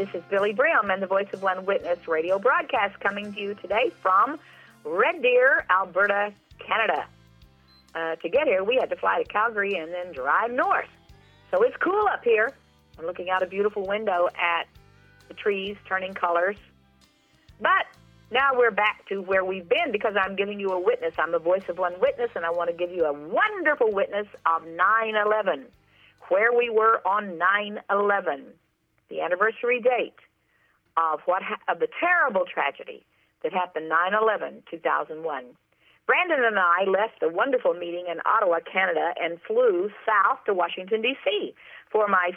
This is Billy Brim and the Voice of One Witness radio broadcast coming to you today from Red Deer, Alberta, Canada. To get here, we had to fly to Calgary and then drive north. So it's cool up here. I'm looking out a beautiful window at the trees turning colors. But now we're back to where we've been because I'm giving you a witness. I'm the Voice of One Witness, and I want to give you a wonderful witness of 9/11, where we were on 9/11, the anniversary date of the terrible tragedy that happened 9/11, 2001. Brandon and I left a wonderful meeting in Ottawa, Canada, and flew south to Washington, D.C. for my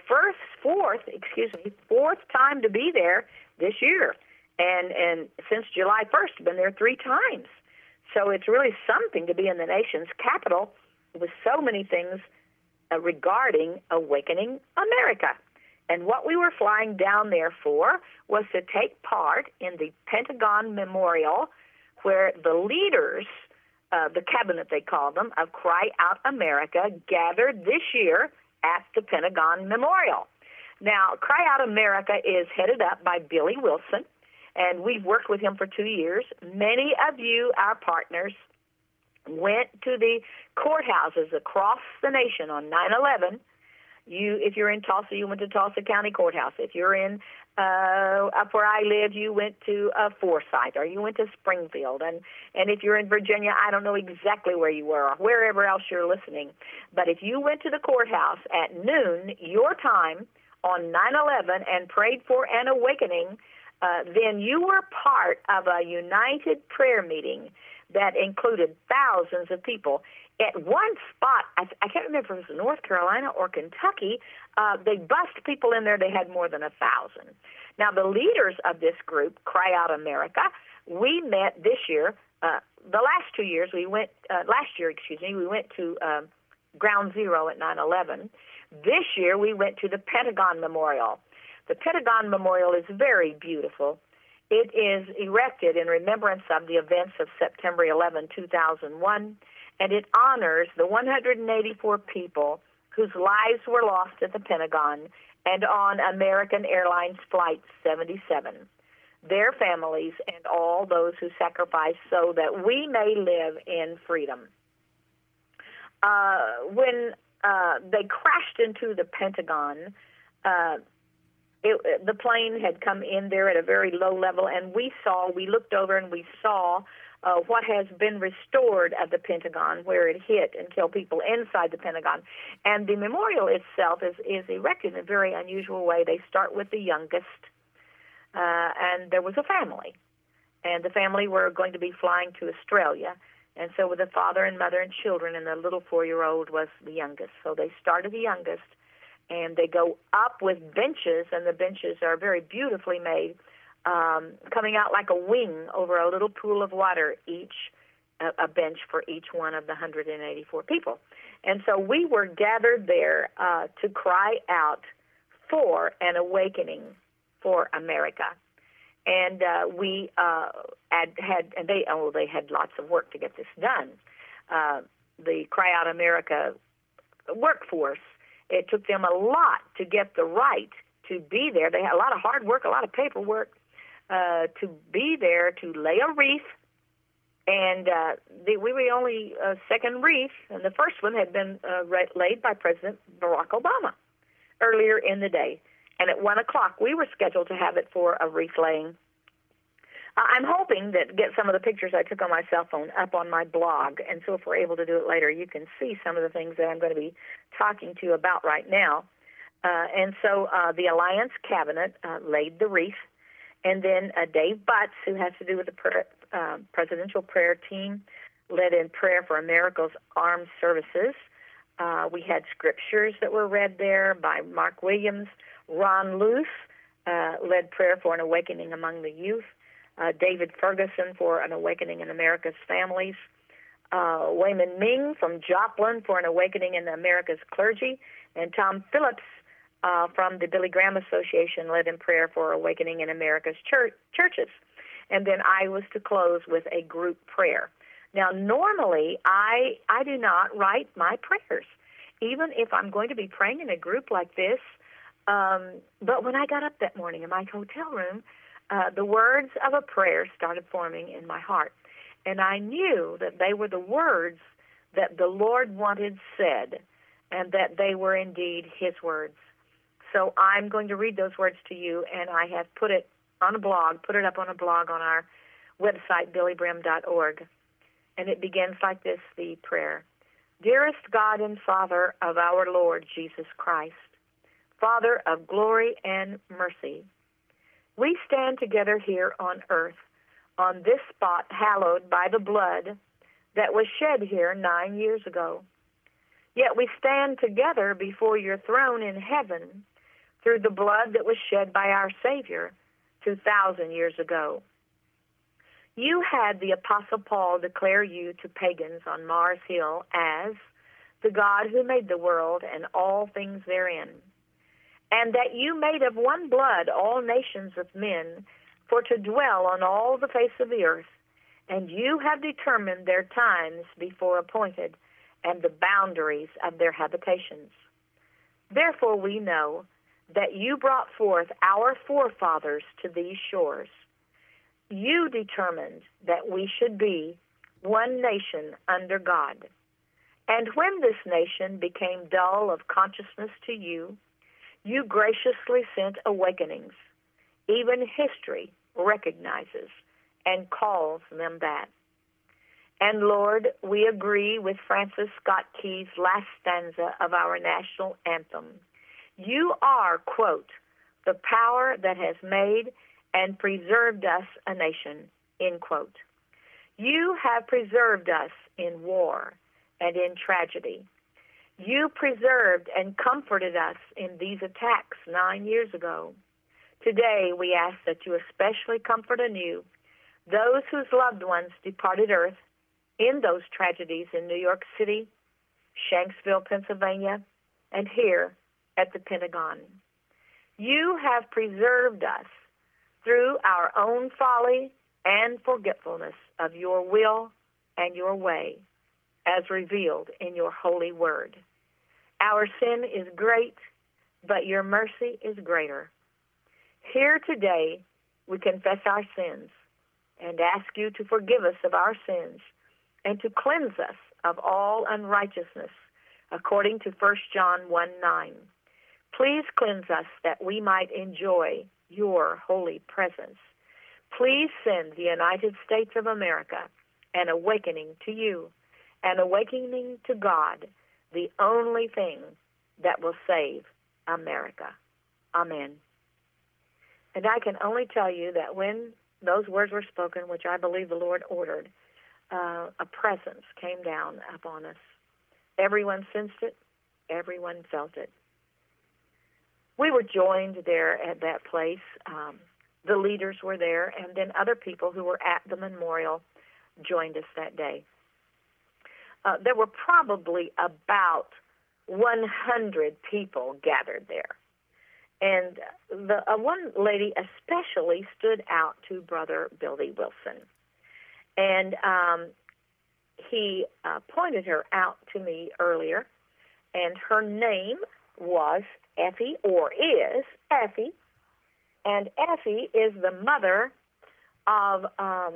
fourth time to be there this year. And since July 1st, been there 3 times. So it's really something to be in the nation's capital with so many things regarding Awakening America. And what we were flying down there for was to take part in the Pentagon Memorial, where the leaders, the cabinet they call them, of Cry Out America, gathered this year at the Pentagon Memorial. Now, Cry Out America is headed up by Billy Wilson, and we've worked with him for 2 years. Many of you, our partners, went to the courthouses across the nation on 9/11. If you're in Tulsa, you went to Tulsa County Courthouse. If you're in up where I live, you went to Forsyth, or you went to Springfield. And if you're in Virginia, I don't know exactly where you were or wherever else you're listening. But if you went to the courthouse at noon, your time, on 9/11 and prayed for an awakening, then you were part of a united prayer meeting that included thousands of people. At one spot, I can't remember if it was North Carolina or Kentucky, they bussed people in there. They had more than 1,000. Now, the leaders of this group, Cry Out America, we met this year. The last 2 years, we went to Ground Zero at 9/11. This year, we went to the Pentagon Memorial. The Pentagon Memorial is very beautiful. It is erected in remembrance of the events of September 11, 2001, and it honors the 184 people whose lives were lost at the Pentagon and on American Airlines Flight 77, their families, and all those who sacrificed so that we may live in freedom. When they crashed into the Pentagon, the plane had come in there at a very low level, and we looked over and we saw what has been restored of the Pentagon, where it hit and killed people inside the Pentagon. And the memorial itself is erected in a very unusual way. They start with the youngest, and there was a family. And the family were going to be flying to Australia. And so with the father and mother and children, and the little 4-year-old was the youngest. So they started the youngest, and they go up with benches, and the benches are very beautifully made, coming out like a wing over a little pool of water, a bench for each one of the 184 people. And so we were gathered there to cry out for an awakening for America. And they had lots of work to get this done. The Cry Out America workforce, it took them a lot to get the right to be there. They had a lot of hard work, a lot of paperwork to be there, to lay a wreath. And we were the only second wreath, and the first one had been laid by President Barack Obama earlier in the day. And at 1 o'clock, we were scheduled to have it for a wreath laying. I'm hoping to get some of the pictures I took on my cell phone up on my blog, and so if we're able to do it later, you can see some of the things that I'm going to be talking to you about right now. And so the Alliance Cabinet laid the wreath, and then Dave Butts, who has to do with the presidential prayer team, led in prayer for America's armed services. We had scriptures that were read there by Mark Williams. Ron Luce led prayer for an awakening among the youth. David Ferguson for an awakening in America's families. Wayman Ming from Joplin for an awakening in America's clergy. And Tom Phillips from the Billy Graham Association led in prayer for awakening in America's churches. And then I was to close with a group prayer. Now, normally, I do not write my prayers. Even if I'm going to be praying in a group like this, But when I got up that morning in my hotel room, the words of a prayer started forming in my heart. And I knew that they were the words that the Lord wanted said, and that they were indeed his words. So I'm going to read those words to you, and I have put it on a blog, put it up on a blog on our website, billybrim.org. And it begins like this, the prayer. Dearest God and Father of our Lord Jesus Christ, Father of glory and mercy, we stand together here on earth, on this spot hallowed by the blood that was shed here 9 years ago. Yet we stand together before your throne in heaven through the blood that was shed by our Savior 2,000 years ago. You had the Apostle Paul declare you to pagans on Mars Hill as the God who made the world and all things therein, and that you made of one blood all nations of men for to dwell on all the face of the earth, and you have determined their times before appointed and the boundaries of their habitations. Therefore we know that you brought forth our forefathers to these shores. You determined that we should be one nation under God. And when this nation became dull of consciousness to you, you graciously sent awakenings. Even history recognizes and calls them that. And Lord, we agree with Francis Scott Key's last stanza of our national anthem. You are, quote, the power that has made and preserved us a nation, end quote. You have preserved us in war and in tragedy. You preserved and comforted us in these attacks 9 years ago. Today we ask that you especially comfort anew those whose loved ones departed earth in those tragedies in New York City, Shanksville, Pennsylvania, and here at the Pentagon. You have preserved us through our own folly and forgetfulness of your will and your way, as revealed in your holy word. Our sin is great, but your mercy is greater. Here today, we confess our sins and ask you to forgive us of our sins and to cleanse us of all unrighteousness, according to 1 John 1:9. Please cleanse us that we might enjoy your holy presence. Please send the United States of America an awakening to you, an awakening to God, the only thing that will save America. Amen. And I can only tell you that when those words were spoken, which I believe the Lord ordered, a presence came down upon us. Everyone sensed it. Everyone felt it. We were joined there at that place. The leaders were there, and then other people who were at the memorial joined us that day. There were probably about 100 people gathered there. And one lady especially stood out to Brother Billy Wilson. And he pointed her out to me earlier, and her name was Effie, or is Effie. And Effie is the mother of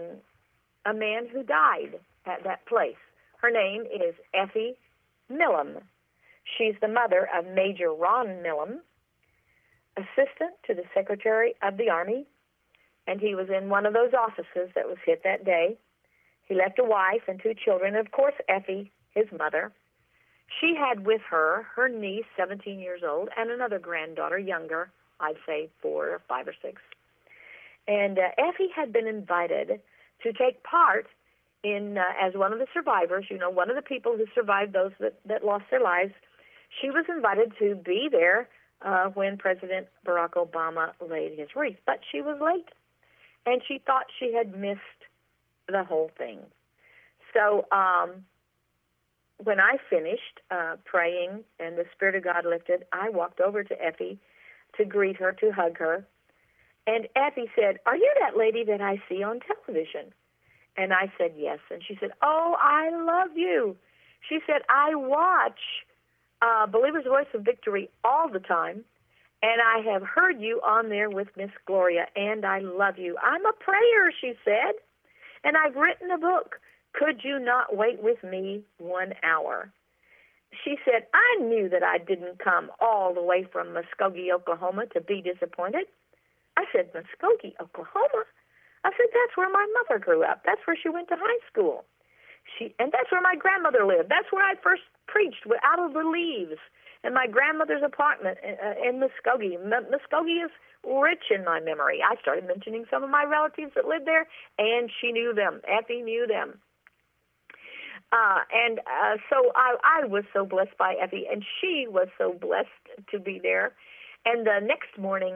a man who died at that place. Her name is Effie Millam. She's the mother of Major Ron Millam, assistant to the Secretary of the Army, and he was in one of those offices that was hit that day. He left a wife and 2 children, and of course Effie, his mother. She had with her her niece, 17 years old, and another granddaughter, younger, I'd say 4 or 5 or 6. And Effie had been invited to take part in, as one of the survivors, one of the people who survived those that lost their lives. She was invited to be there when President Barack Obama laid his wreath. But she was late, and she thought she had missed the whole thing. So when I finished praying and the Spirit of God lifted, I walked over to Effie to greet her, to hug her. And Effie said, "Are you that lady that I see on television?" And I said, "Yes." And she said, "Oh, I love you." She said, "I watch Believer's Voice of Victory all the time, And I have heard you on there with Miss Gloria, and I love you. I'm a prayer, she said, and I've written a book. Could you not wait with me 1 hour? She said, I knew that I didn't come all the way from Muskogee, Oklahoma to be disappointed. I said, Muskogee, Oklahoma? I said, that's where my mother grew up. That's where she went to high school. And that's where my grandmother lived. That's where I first preached Out of the Leaves in my grandmother's apartment in Muskogee. Muskogee is rich in my memory. I started mentioning some of my relatives that lived there, and she knew them. Effie knew them. So I was so blessed by Effie, and she was so blessed to be there. And the next morning,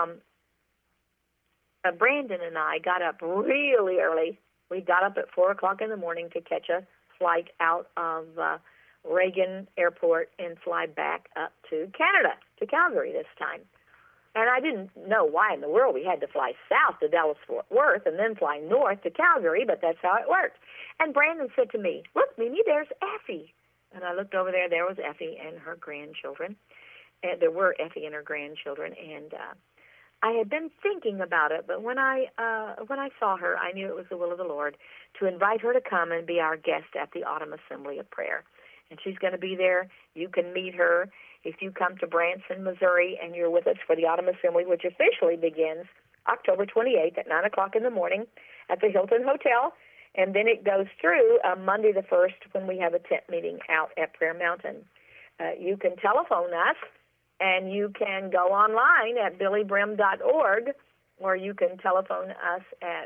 Brandon and I got up really early. We got up at 4 o'clock in the morning to catch a flight out of Reagan Airport and fly back up to Canada, to Calgary this time. And I didn't know why in the world we had to fly south to Dallas-Fort Worth and then fly north to Calgary, but that's how it worked. And Brandon said to me, look, Mimi, there's Effie. And I looked over there. There was Effie and her grandchildren. And there were Effie and her grandchildren. And I had been thinking about it, but when I saw her, I knew it was the will of the Lord to invite her to come and be our guest at the Autumn Assembly of Prayer. And she's going to be there. You can meet her if you come to Branson, Missouri, and you're with us for the Autumn Assembly, which officially begins October 28th at 9 o'clock in the morning at the Hilton Hotel. And then it goes through Monday the 1st when we have a tent meeting out at Prayer Mountain. You can telephone us, and you can go online at billybrim.org, or you can telephone us at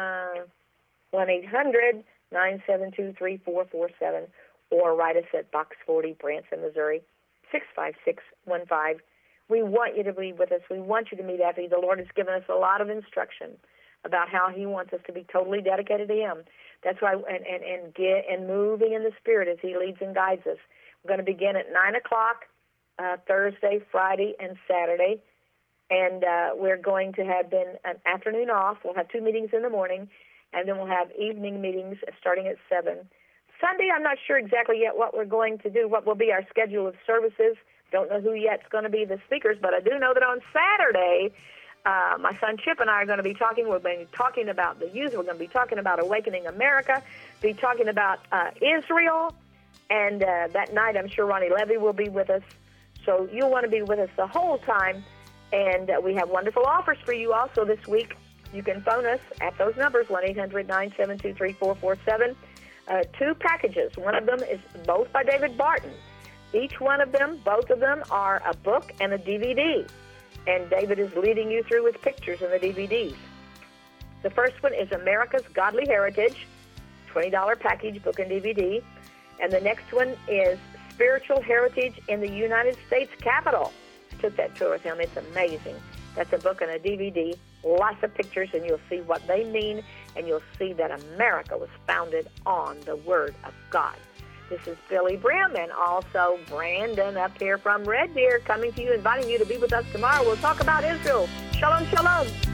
1-800-972-3447, or write us at Box 40, Branson, Missouri, 65615. We want you to be with us. We want you to meet Effie. The Lord has given us a lot of instruction about how He wants us to be totally dedicated to Him. That's why, and moving in the Spirit as He leads and guides us. We're going to begin at 9 o'clock Thursday, Friday, and Saturday, and we're going to have an afternoon off. We'll have 2 meetings in the morning, and then we'll have evening meetings starting at 7. Sunday, I'm not sure exactly yet what we're going to do, what will be our schedule of services. Don't know who yet's going to be the speakers, but I do know that on Saturday, my son Chip and I are going to be talking. We're going to be talking about the youth. We're going to be talking about Awakening America, be talking about Israel, and that night I'm sure Ronnie Levy will be with us. So you'll want to be with us the whole time, and we have wonderful offers for you also this week. You can phone us at those numbers, 1-800-972-3447. 2 packages. One of them is both by David Barton. Each one of them, both of them, are a book and a DVD. And David is leading you through with pictures in the DVDs. The first one is America's Godly Heritage, $20 package, book and DVD. And the next one is Spiritual Heritage in the United States Capitol. I took that tour with him. It's amazing. That's a book and a DVD, lots of pictures, and you'll see what they mean, and you'll see that America was founded on the Word of God. This is Billy Brim and also Brandon up here from Red Deer coming to you, inviting you to be with us tomorrow. We'll talk about Israel. Shalom, shalom.